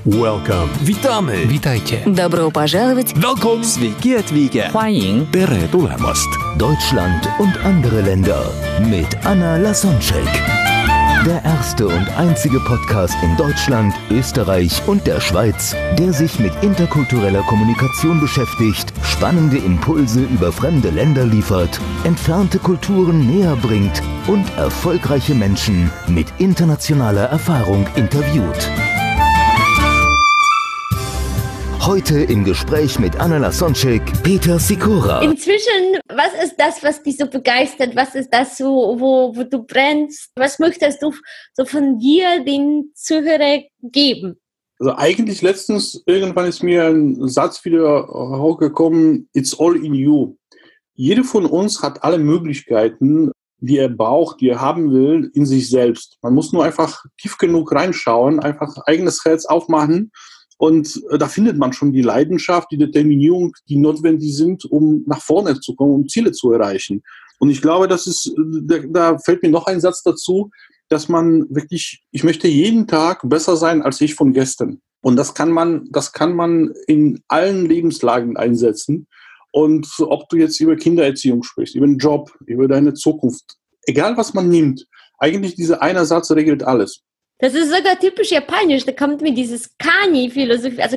Welcome. Witamy. Witajcie. Добро пожаловать. Welcome. Sveiki atvykę. 欢迎 Tere tulemast. Deutschland und andere Länder mit Anna Lasonczyk. Der erste und einzige Podcast in Deutschland, Österreich und der Schweiz, der sich mit interkultureller Kommunikation beschäftigt, spannende Impulse über fremde Länder liefert, entfernte Kulturen näher bringt und erfolgreiche Menschen mit internationaler Erfahrung interviewt. Heute im Gespräch mit Anna Lasonczyk, Peter Sikora. Inzwischen, was ist das, was dich so begeistert? Was ist das, wo du brennst? Was möchtest du so von dir den Zuhörern geben? Also eigentlich letztens, irgendwann ist mir ein Satz wieder hochgekommen, it's all in you. Jeder von uns hat alle Möglichkeiten, die er braucht, die er haben will, in sich selbst. Man muss nur einfach tief genug reinschauen, einfach eigenes Herz aufmachen. Und da findet man schon die Leidenschaft, die Determinierung, die notwendig sind, um nach vorne zu kommen, um Ziele zu erreichen. Und ich glaube, da fällt mir noch ein Satz dazu, dass man wirklich, ich möchte jeden Tag besser sein als ich von gestern. Und das kann man in allen Lebenslagen einsetzen. Und ob du jetzt über Kindererziehung sprichst, über den Job, über deine Zukunft, egal was man nimmt, eigentlich dieser eine Satz regelt alles. Das ist sogar typisch japanisch. Da kommt mir dieses Kani-Philosophie, also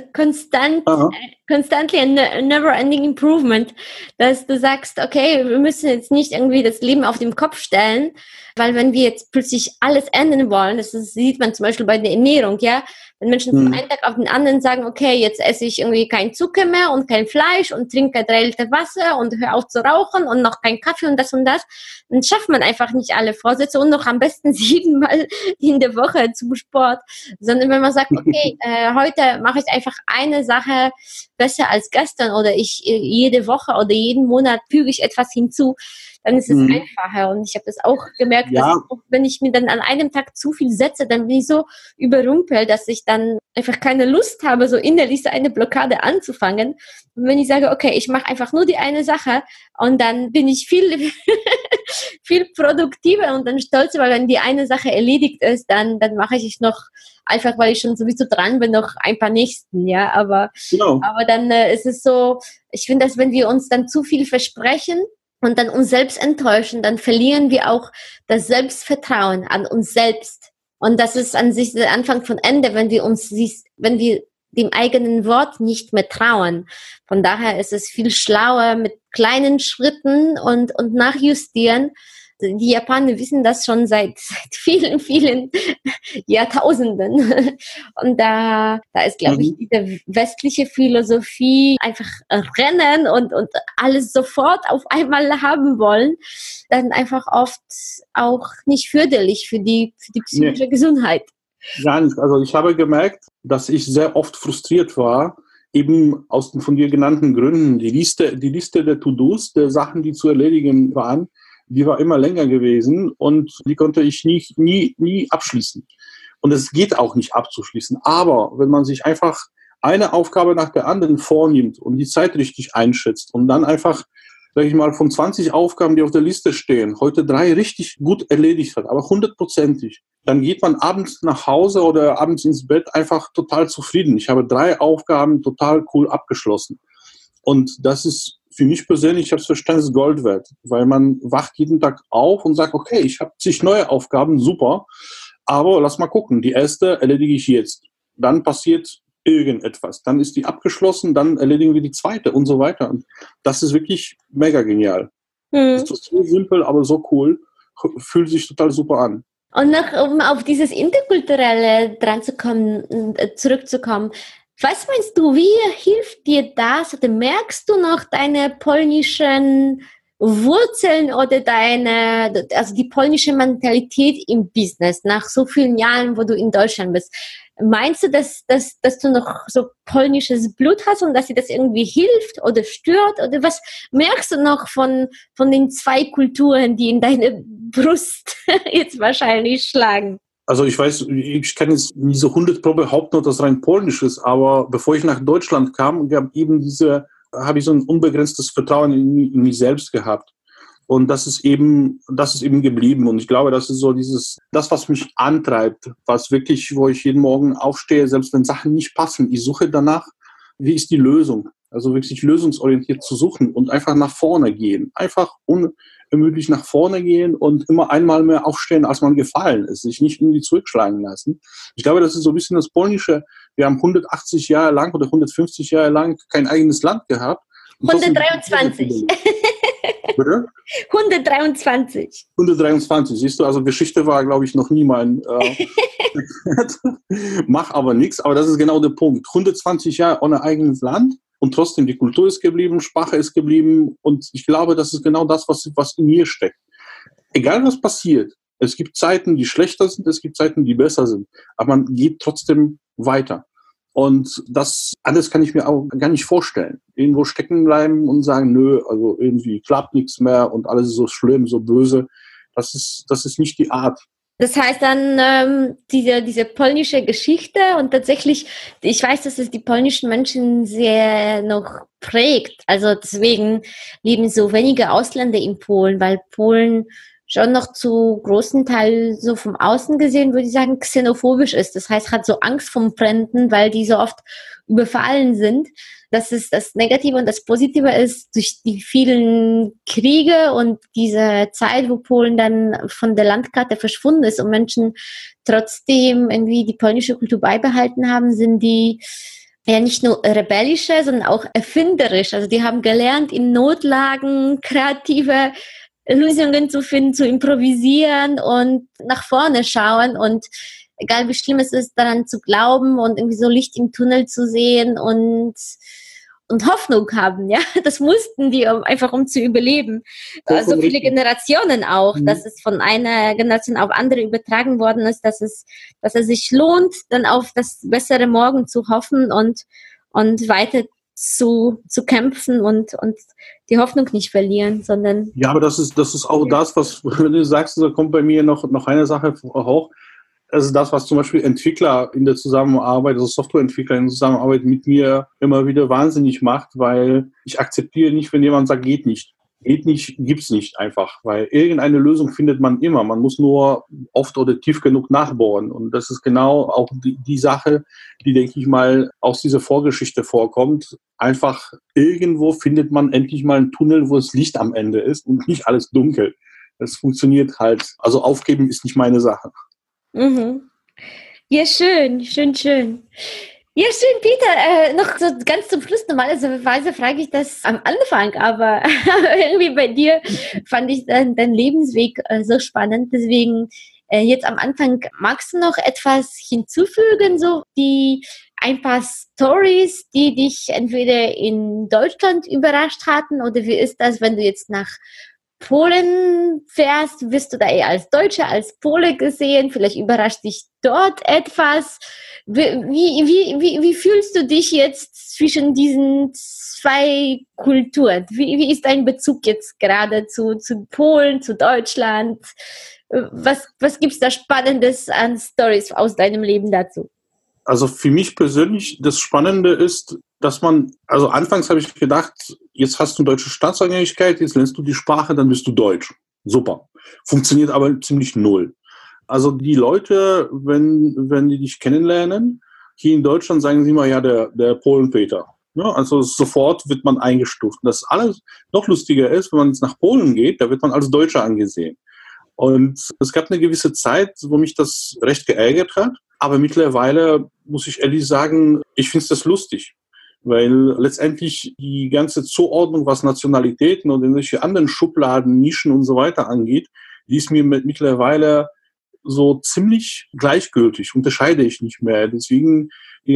constantly and never-ending improvement, dass du sagst, okay, wir müssen jetzt nicht irgendwie das Leben auf den Kopf stellen, weil wenn wir jetzt plötzlich alles ändern wollen, das sieht man zum Beispiel bei der Ernährung, ja, wenn Menschen von einem Tag auf den anderen sagen, okay, jetzt esse ich irgendwie kein Zucker mehr und kein Fleisch und trinke 3 Liter Wasser und höre auf zu rauchen und noch kein Kaffee und das, dann schafft man einfach nicht alle Vorsätze und noch am besten 7 Mal in der Woche zum Sport, sondern wenn man sagt, okay, heute mache ich einfach eine Sache besser als gestern oder jede Woche oder jeden Monat füge ich etwas hinzu, dann ist es einfacher. Und ich habe das auch gemerkt, dass wenn ich mir dann an einem Tag zu viel setze, dann bin ich so überrumpelt, dass ich dann einfach keine Lust habe, so innerlich so eine Blockade anzufangen. Und wenn ich sage, okay, ich mache einfach nur die eine Sache und dann bin ich viel, viel produktiver und dann stolzer, weil wenn die eine Sache erledigt ist, dann mache ich noch einfach, weil ich schon sowieso dran bin, noch ein paar nächsten, ja, aber dann ist es so, ich finde, dass wenn wir uns dann zu viel versprechen und dann uns selbst enttäuschen, dann verlieren wir auch das Selbstvertrauen an uns selbst. Und das ist an sich der Anfang von Ende, wenn wir dem eigenen Wort nicht mehr trauen. Von daher ist es viel schlauer mit kleinen Schritten und nachjustieren. Die Japaner wissen das schon seit vielen, vielen Jahrtausenden. Und da ist, glaube ich, diese westliche Philosophie einfach rennen und alles sofort auf einmal haben wollen, dann einfach oft auch nicht förderlich für die psychische Gesundheit. Gar nicht. Also ich habe gemerkt, dass ich sehr oft frustriert war, eben aus den von dir genannten Gründen. Die Liste der To-Dos, der Sachen, die zu erledigen waren, die war immer länger gewesen und die konnte ich nie abschließen. Und es geht auch nicht abzuschließen. Aber wenn man sich einfach eine Aufgabe nach der anderen vornimmt und die Zeit richtig einschätzt und dann einfach, sage ich mal, von 20 Aufgaben, die auf der Liste stehen, heute 3 richtig gut erledigt hat, aber 100%ig, dann geht man abends nach Hause oder abends ins Bett einfach total zufrieden. Ich habe 3 Aufgaben total cool abgeschlossen. Und das ist für mich persönlich, ich habe es verstanden, ist Gold wert, weil man wacht jeden Tag auf und sagt, okay, ich habe zig neue Aufgaben, super, aber lass mal gucken, die erste erledige ich jetzt. Dann passiert irgendetwas, dann ist die abgeschlossen, dann erledigen wir die zweite und so weiter. Und das ist wirklich mega genial. Das ist so simpel, aber so cool, fühlt sich total super an. Und noch, um auf dieses Interkulturelle zurückzukommen, was meinst du, wie hilft dir das? Oder merkst du noch deine polnischen Wurzeln oder die polnische Mentalität im Business nach so vielen Jahren, wo du in Deutschland bist? Meinst du, dass du noch so polnisches Blut hast und dass dir das irgendwie hilft oder stört? Oder was merkst du noch von den 2 Kulturen, die in deine Brust jetzt wahrscheinlich schlagen? Also ich weiß, ich kann jetzt nicht so 100% behaupten, dass rein polnisch ist, aber bevor ich nach Deutschland kam, habe ich so ein unbegrenztes Vertrauen in mich selbst gehabt. Und das ist eben geblieben. Und ich glaube, das ist so das, was mich antreibt, was wirklich, wo ich jeden Morgen aufstehe, selbst wenn Sachen nicht passen. Ich suche danach, wie ist die Lösung? Also wirklich lösungsorientiert zu suchen und einfach nach vorne gehen. Einfach unermüdlich nach vorne gehen und immer einmal mehr aufstehen, als man gefallen ist. Sich nicht irgendwie zurückschlagen lassen. Ich glaube, das ist so ein bisschen das Polnische. Wir haben 180 Jahre lang oder 150 Jahre lang kein eigenes Land gehabt. 123. Bitte? 123. 123, siehst du, also Geschichte war, glaube ich, noch nie mein mach aber nichts, aber das ist genau der Punkt. 120 Jahre ohne eigenes Land und trotzdem die Kultur ist geblieben, Sprache ist geblieben und ich glaube, das ist genau das, was in mir steckt. Egal was passiert, es gibt Zeiten, die schlechter sind, es gibt Zeiten, die besser sind, aber man geht trotzdem weiter. Und das alles kann ich mir auch gar nicht vorstellen. Irgendwo stecken bleiben und sagen, nö, also irgendwie klappt nichts mehr und alles ist so schlimm, so böse. Das ist nicht die Art. Das heißt dann, diese polnische Geschichte und tatsächlich, ich weiß, dass es die polnischen Menschen sehr noch prägt. Also deswegen leben so wenige Ausländer in Polen, weil Polen schon noch zu großen Teil so vom Außen gesehen, würde ich sagen, xenophobisch ist. Das heißt, hat so Angst vom Fremden, weil die so oft überfallen sind. Das ist das Negative und das Positive ist, durch die vielen Kriege und diese Zeit, wo Polen dann von der Landkarte verschwunden ist und Menschen trotzdem irgendwie die polnische Kultur beibehalten haben, sind die ja nicht nur rebellische, sondern auch erfinderisch. Also die haben gelernt, in Notlagen kreative Lösungen zu finden, zu improvisieren und nach vorne schauen und egal wie schlimm es ist, daran zu glauben und irgendwie so Licht im Tunnel zu sehen und Hoffnung haben, ja. Das mussten die einfach, um zu überleben. So viele Generationen auch, dass es von einer Generation auf andere übertragen worden ist, dass es sich lohnt, dann auf das bessere Morgen zu hoffen und weiter zu kämpfen und die Hoffnung nicht verlieren, sondern... Ja, aber das ist auch das, was, wenn du sagst, da kommt bei mir noch eine Sache hoch. Das ist das, was zum Beispiel Entwickler in der Zusammenarbeit, also Softwareentwickler in der Zusammenarbeit mit mir immer wieder wahnsinnig macht, weil ich akzeptiere nicht, wenn jemand sagt, geht nicht. Geht nicht, gibt's nicht einfach, weil irgendeine Lösung findet man immer. Man muss nur oft oder tief genug nachbohren. Und das ist genau auch die Sache, die, denke ich mal, aus dieser Vorgeschichte vorkommt. Einfach irgendwo findet man endlich mal einen Tunnel, wo das Licht am Ende ist und nicht alles dunkel. Das funktioniert halt. Also aufgeben ist nicht meine Sache. Mhm. Ja, schön. Ja, schön, Peter. Noch so ganz zum Schluss, normalerweise frage ich das am Anfang, aber irgendwie bei dir fand ich deinen Lebensweg so spannend. Deswegen jetzt am Anfang, magst du noch etwas hinzufügen, so ein paar Stories, die dich entweder in Deutschland überrascht hatten oder wie ist das, wenn du jetzt nach Polen fährst, wirst du da eher als Deutsche, als Pole gesehen? Vielleicht überrascht dich dort etwas. Wie fühlst du dich jetzt zwischen diesen zwei Kulturen? Wie ist dein Bezug jetzt gerade zu Polen, zu Deutschland? Was gibt's da Spannendes an Stories aus deinem Leben dazu? Also für mich persönlich, das Spannende ist, dass also anfangs habe ich gedacht, jetzt hast du deutsche Staatsangehörigkeit, jetzt lernst du die Sprache, dann bist du Deutsch. Super. Funktioniert aber ziemlich null. Also die Leute, wenn die dich kennenlernen, hier in Deutschland sagen sie immer, ja, der Polenpeter. Ja, also sofort wird man eingestuft. Und das alles noch lustiger ist, wenn man jetzt nach Polen geht, da wird man als Deutscher angesehen. Und es gab eine gewisse Zeit, wo mich das recht geärgert hat. Aber mittlerweile muss ich ehrlich sagen, ich finde das lustig. Weil letztendlich die ganze Zuordnung, was Nationalitäten und irgendwelche anderen Schubladen, Nischen und so weiter angeht, die ist mir mittlerweile so ziemlich gleichgültig, unterscheide ich nicht mehr. Deswegen die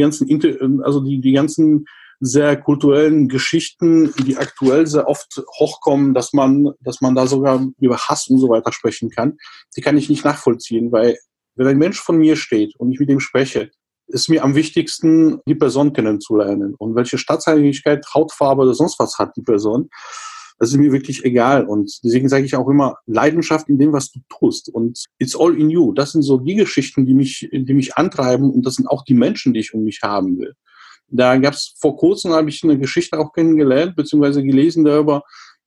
ganzen sehr kulturellen Geschichten, die aktuell sehr oft hochkommen, dass man da sogar über Hass und so weiter sprechen kann, die kann ich nicht nachvollziehen, weil wenn ein Mensch von mir steht und ich mit ihm spreche, ist mir am wichtigsten, die Person kennenzulernen. Und welche Staatsangehörigkeit, Hautfarbe oder sonst was hat die Person, das ist mir wirklich egal. Und deswegen sage ich auch immer, Leidenschaft in dem, was du tust. Und it's all in you. Das sind so die Geschichten, die mich antreiben. Und das sind auch die Menschen, die ich um mich haben will. Da gab es vor kurzem, habe ich eine Geschichte auch kennengelernt, beziehungsweise gelesen darüber,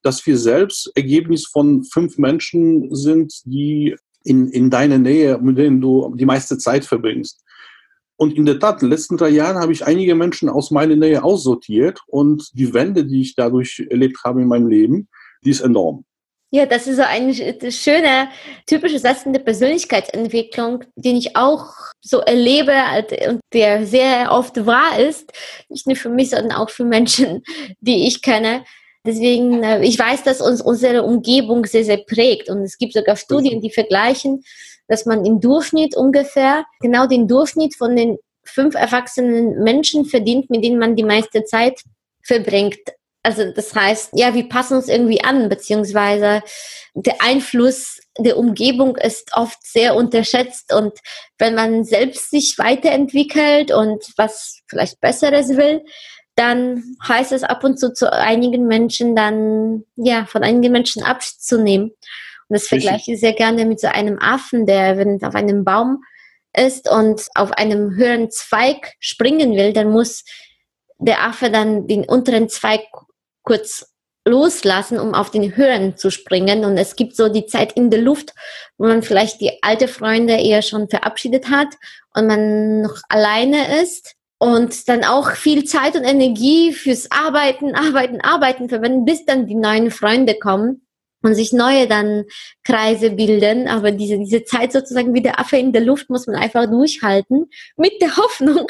dass wir selbst Ergebnis von 5 Menschen sind, die in deiner Nähe, mit denen du die meiste Zeit verbringst. Und in der Tat, in den letzten 3 Jahren habe ich einige Menschen aus meiner Nähe aussortiert und die Wende, die ich dadurch erlebt habe in meinem Leben, die ist enorm. Ja, das ist so ein schöner, typischer Satz in der Persönlichkeitsentwicklung, den ich auch so erlebe und der sehr oft wahr ist. Nicht nur für mich, sondern auch für Menschen, die ich kenne. Deswegen, ich weiß, dass uns unsere Umgebung sehr, sehr prägt. Und es gibt sogar Studien, die vergleichen, dass man im Durchschnitt ungefähr genau den Durchschnitt von den 5 erwachsenen Menschen verdient, mit denen man die meiste Zeit verbringt. Also das heißt, ja, wir passen uns irgendwie an, beziehungsweise der Einfluss der Umgebung ist oft sehr unterschätzt. Und wenn man selbst sich weiterentwickelt und was vielleicht Besseres will, dann heißt es ab und zu einigen Menschen dann, ja, von einigen Menschen Abschied zu nehmen. Und das vergleiche ich sehr gerne mit so einem Affen, der, wenn auf einem Baum ist und auf einem höheren Zweig springen will, dann muss der Affe dann den unteren Zweig kurz loslassen, um auf den höheren zu springen. Und es gibt so die Zeit in der Luft, wo man vielleicht die alte Freunde eher schon verabschiedet hat und man noch alleine ist und dann auch viel Zeit und Energie fürs Arbeiten verwenden, bis dann die neuen Freunde kommen und sich neue dann Kreise bilden. Aber diese Zeit sozusagen wie der Affe in der Luft muss man einfach durchhalten mit der Hoffnung,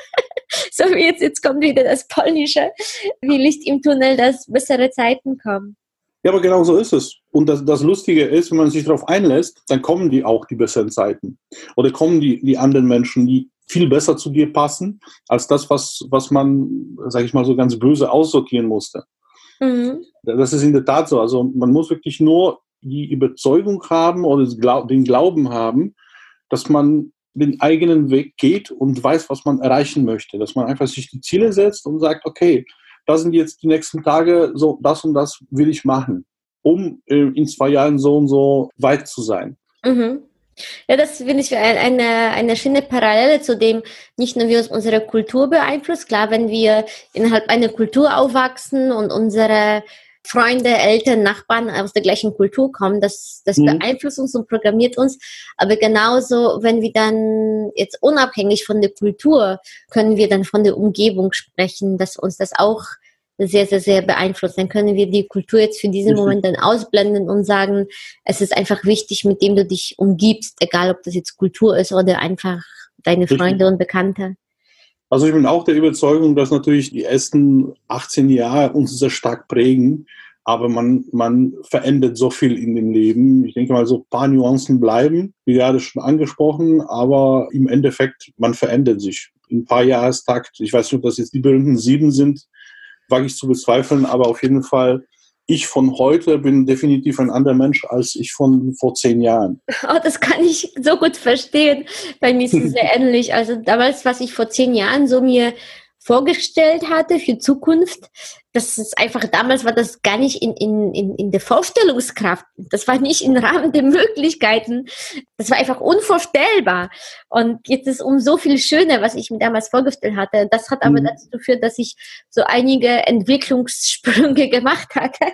so wie jetzt kommt wieder das Polnische, wie Licht im Tunnel, dass bessere Zeiten kommen. Ja, aber genau so ist es. Und das Lustige ist, wenn man sich darauf einlässt, dann kommen die besseren Zeiten. Oder kommen die anderen Menschen, die viel besser zu dir passen, als das, was man, sage ich mal, so ganz böse aussortieren musste. Mhm. Das ist in der Tat so. Also man muss wirklich nur die Überzeugung haben oder den Glauben haben, dass man den eigenen Weg geht und weiß, was man erreichen möchte. Dass man einfach sich die Ziele setzt und sagt, okay, das sind jetzt die nächsten Tage, so das und das will ich machen, um in 2 Jahren so und so weit zu sein. Mhm. Ja, das finde ich eine schöne Parallele zu dem, nicht nur wie uns unsere Kultur beeinflusst. Klar, wenn wir innerhalb einer Kultur aufwachsen und unsere Freunde, Eltern, Nachbarn aus der gleichen Kultur kommen, das beeinflusst uns und programmiert uns. Aber genauso, wenn wir dann jetzt unabhängig von der Kultur, können wir dann von der Umgebung sprechen, dass uns das auch sehr, sehr, sehr beeinflusst. Dann können wir die Kultur jetzt für diesen Moment dann ausblenden und sagen, es ist einfach wichtig, mit dem du dich umgibst, egal ob das jetzt Kultur ist oder einfach deine Freunde und Bekannte. Also ich bin auch der Überzeugung, dass natürlich die ersten 18 Jahre uns sehr stark prägen, aber man verändert so viel in dem Leben. Ich denke mal, so ein paar Nuancen bleiben, wie gerade schon angesprochen, aber im Endeffekt, man verändert sich. In ein paar Jahrestakt, ich weiß nicht, ob das jetzt die berühmten 7 sind, wage ich zu bezweifeln, aber auf jeden Fall, ich von heute bin definitiv ein anderer Mensch als ich von vor 10 Jahren. Oh, das kann ich so gut verstehen. Bei mir ist es sehr ähnlich. Also damals, was ich vor 10 Jahren so mir vorgestellt hatte für Zukunft, das ist einfach, damals war das gar nicht in der Vorstellungskraft. Das war nicht im Rahmen der Möglichkeiten. Das war einfach unvorstellbar. Und jetzt ist umso viel schöner, was ich mir damals vorgestellt hatte. Das hat aber dazu geführt, dass ich so einige Entwicklungssprünge gemacht hatte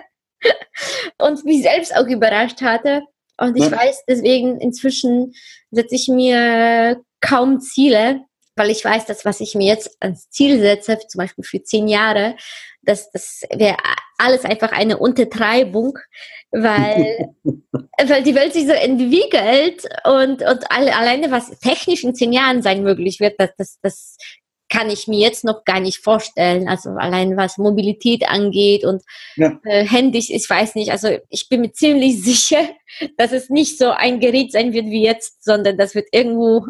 und mich selbst auch überrascht hatte. Und ich weiß, deswegen inzwischen setze ich mir kaum Ziele, weil ich weiß, dass was ich mir jetzt als Ziel setze, zum Beispiel für 10 Jahre, das wäre alles einfach eine Untertreibung, weil die Welt sich so entwickelt und alleine was technisch in 10 Jahren sein möglich wird, das kann ich mir jetzt noch gar nicht vorstellen. Also allein was Mobilität angeht und Handys, ich weiß nicht, also ich bin mir ziemlich sicher, dass es nicht so ein Gerät sein wird wie jetzt, sondern das wird irgendwo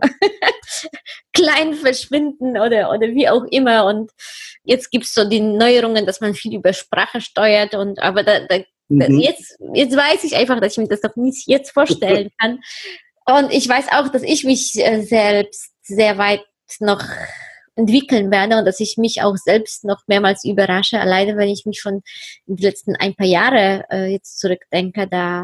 klein verschwinden oder wie auch immer. Und jetzt gibt's so die Neuerungen, dass man viel über Sprache steuert aber jetzt weiß ich einfach, dass ich mir das doch nicht jetzt vorstellen kann. Und ich weiß auch, dass ich mich selbst sehr weit noch entwickeln werde und dass ich mich auch selbst noch mehrmals überrasche, alleine wenn ich mich schon in die letzten ein paar Jahre jetzt zurückdenke, da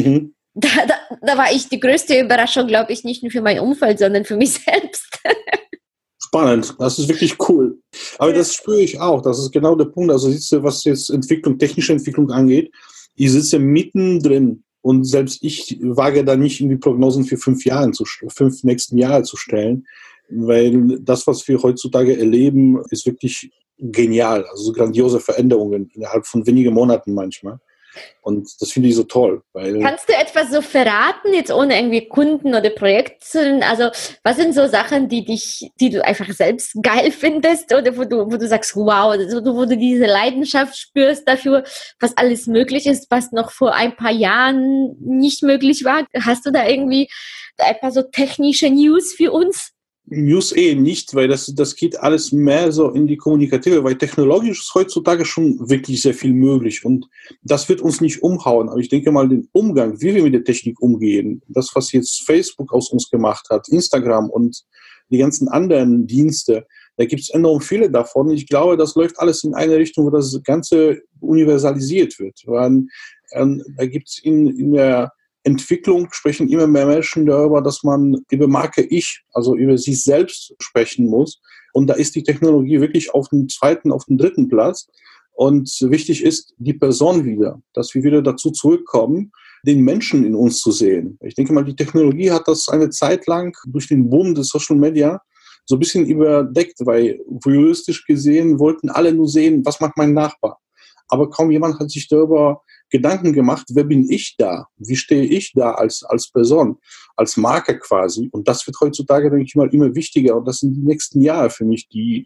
war ich die größte Überraschung, glaube ich, nicht nur für mein Umfeld, sondern für mich selbst. Spannend, das ist wirklich cool. Aber das spüre ich auch, das ist genau der Punkt. Also was jetzt technische Entwicklung angeht, Ich sitze mittendrin und selbst ich wage da nicht irgendwie Prognosen für 5 nächsten Jahre zu stellen, weil das, was wir heutzutage erleben, ist wirklich genial. Also so grandiose Veränderungen innerhalb von wenigen Monaten manchmal. Und das finde ich so toll. Weil Kannst du etwas so verraten, jetzt ohne irgendwie Kunden oder Projekte? Also was sind so Sachen, die du einfach selbst geil findest oder wo du sagst, wow, wo du diese Leidenschaft spürst dafür, was alles möglich ist, was noch vor ein paar Jahren nicht möglich war? Hast du da irgendwie ein paar so technische News für uns? News nicht, weil das geht alles mehr so in die Kommunikative, weil technologisch ist heutzutage schon wirklich sehr viel möglich und das wird uns nicht umhauen. Aber ich denke mal, den Umgang, wie wir mit der Technik umgehen, das, was jetzt Facebook aus uns gemacht hat, Instagram und die ganzen anderen Dienste, da gibt es enorm viele davon. Ich glaube, das läuft alles in eine Richtung, wo das Ganze universalisiert wird. Weil, da gibt es in der Entwicklung sprechen immer mehr Menschen darüber, dass man über Marke Ich, also über sich selbst sprechen muss. Und da ist die Technologie wirklich auf dem 2., auf dem 3. Platz. Und wichtig ist die Person wieder, dass wir wieder dazu zurückkommen, den Menschen in uns zu sehen. Ich denke mal, die Technologie hat das eine Zeit lang durch den Boom des Social Media so ein bisschen überdeckt, weil voyeuristisch gesehen wollten alle nur sehen, was macht mein Nachbar. Aber kaum jemand hat sich darüber Gedanken gemacht, wer bin ich da? Wie stehe ich da als Person, als Marke quasi? Und das wird heutzutage, denke ich mal, immer wichtiger. Und das sind die nächsten Jahre für mich,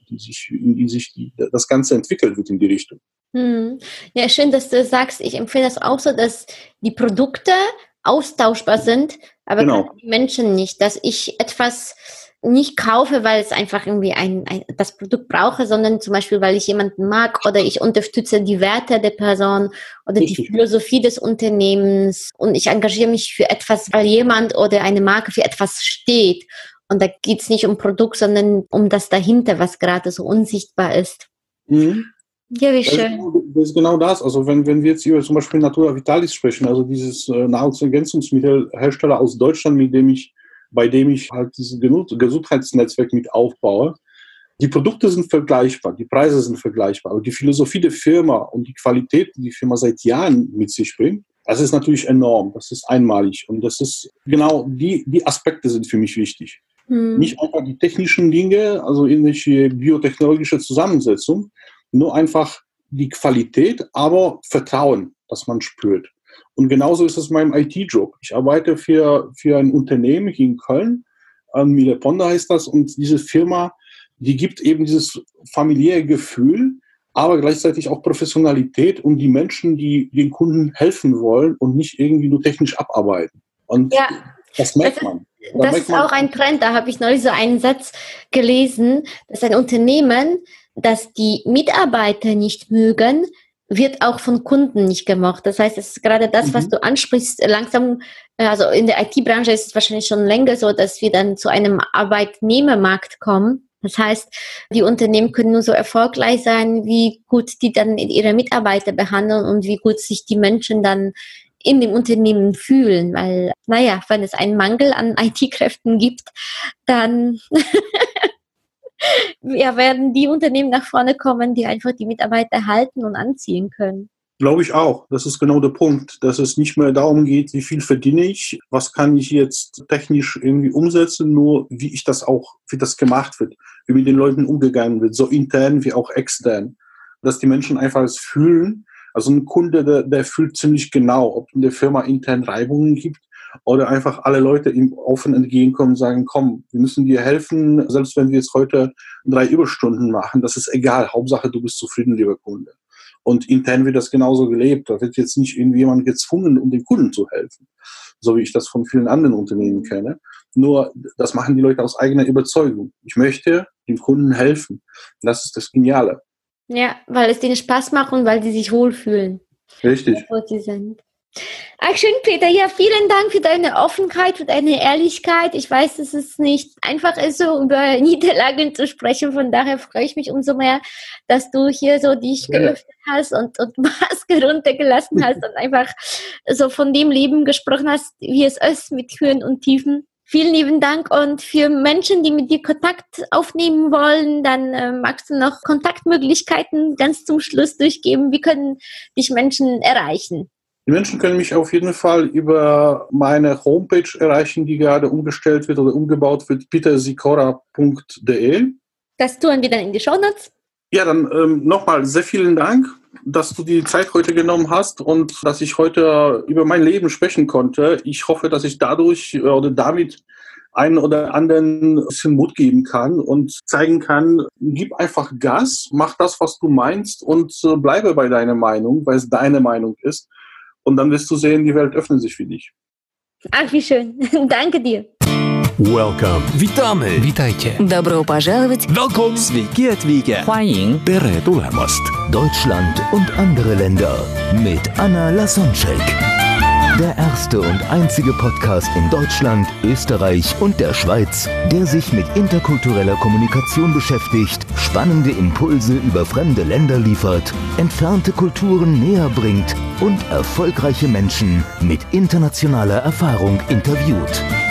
das Ganze entwickelt wird in die Richtung. Ja, schön, dass du sagst. Ich empfehle das auch so, dass die Produkte austauschbar sind, aber Genau. die Menschen nicht. Dass ich etwas nicht kaufe, weil es einfach irgendwie das Produkt brauche, sondern zum Beispiel, weil ich jemanden mag oder ich unterstütze die Werte der Person oder die Philosophie des Unternehmens und ich engagiere mich für etwas, weil jemand oder eine Marke für etwas steht. Und da geht es nicht um Produkt, sondern um das dahinter, was gerade so unsichtbar ist. Mhm. Ja, wie schön. Das ist genau das. Also wenn wir jetzt über zum Beispiel Natura Vitalis sprechen, also dieses Nahrungsergänzungsmittelhersteller aus Deutschland, bei dem ich halt dieses Gesundheitsnetzwerk mit aufbaue. Die Produkte sind vergleichbar, die Preise sind vergleichbar, aber die Philosophie der Firma und die Qualität, die die Firma seit Jahren mit sich bringt, das ist natürlich enorm, das ist einmalig und das ist genau die Aspekte sind für mich wichtig. Nicht einfach die technischen Dinge, also irgendwelche biotechnologische Zusammensetzung, nur einfach die Qualität, aber Vertrauen, das man spürt. Und genauso ist es mein IT-Job. Ich arbeite für ein Unternehmen hier in Köln, Mille Ponda heißt das, und diese Firma, die gibt eben dieses familiäre Gefühl, aber gleichzeitig auch Professionalität und die Menschen, die den Kunden helfen wollen und nicht irgendwie nur technisch abarbeiten. Und ja, das merkt man. Das ist auch ein Trend, da habe ich neulich so einen Satz gelesen, dass ein Unternehmen, das die Mitarbeiter nicht mögen, wird auch von Kunden nicht gemocht. Das heißt, es ist gerade das, was du ansprichst, langsam, also in der IT-Branche ist es wahrscheinlich schon länger so, dass wir dann zu einem Arbeitnehmermarkt kommen. Das heißt, die Unternehmen können nur so erfolgreich sein, wie gut die dann ihre Mitarbeiter behandeln und wie gut sich die Menschen dann in dem Unternehmen fühlen. Weil, naja, wenn es einen Mangel an IT-Kräften gibt, dann ja, werden die Unternehmen nach vorne kommen, die einfach die Mitarbeiter halten und anziehen können. Glaube ich auch. Das ist genau der Punkt, dass es nicht mehr darum geht, wie viel verdiene ich, was kann ich jetzt technisch irgendwie umsetzen, nur wie das gemacht wird, wie mit den Leuten umgegangen wird, so intern wie auch extern. Dass die Menschen einfach es fühlen. Also ein Kunde, der fühlt ziemlich genau, ob in der Firma intern Reibungen gibt oder einfach alle Leute ihm offen entgegenkommen und sagen, komm, wir müssen dir helfen, selbst wenn wir jetzt heute 3 Überstunden machen, das ist egal, Hauptsache du bist zufrieden, lieber Kunde. Und intern wird das genauso gelebt, da wird jetzt nicht irgendwie jemand gezwungen, um dem Kunden zu helfen, so wie ich das von vielen anderen Unternehmen kenne. Nur, das machen die Leute aus eigener Überzeugung. Ich möchte dem Kunden helfen. Das ist das Geniale. Ja, weil es denen Spaß macht und weil sie sich wohlfühlen. Richtig. Wo sie sind. Ach, schön, Peter. Ja, vielen Dank für deine Offenheit, für deine Ehrlichkeit. Ich weiß, dass es nicht einfach ist, so über Niederlagen zu sprechen. Von daher freue ich mich umso mehr, dass du hier so dich geöffnet hast und Maske runtergelassen hast und einfach so von dem Leben gesprochen hast, wie es ist mit Höhen und Tiefen. Vielen lieben Dank und für Menschen, die mit dir Kontakt aufnehmen wollen, dann magst du noch Kontaktmöglichkeiten ganz zum Schluss durchgeben. Wie können dich Menschen erreichen? Die Menschen können mich auf jeden Fall über meine Homepage erreichen, die gerade umgestellt wird oder umgebaut wird, petersikora.de. Das tun wir dann in die Shownotes. Ja, dann nochmal sehr vielen Dank, dass du die Zeit heute genommen hast und dass ich heute über mein Leben sprechen konnte. Ich hoffe, dass ich dadurch oder damit einen oder anderen ein bisschen Mut geben kann und zeigen kann, gib einfach Gas, mach das, was du meinst und bleibe bei deiner Meinung, weil es deine Meinung ist. Und dann wirst du sehen, die Welt öffnet sich für dich. Ach, wie schön. Danke dir. Welcome. Witamy. Witajcie. Добро пожаловать. Welcome. Sveiki atvykę. 欢迎 Tere tulemast. Deutschland und andere Länder mit Anna Lasonczek. Der erste und einzige Podcast in Deutschland, Österreich und der Schweiz, der sich mit interkultureller Kommunikation beschäftigt, spannende Impulse über fremde Länder liefert, entfernte Kulturen näher bringt und erfolgreiche Menschen mit internationaler Erfahrung interviewt.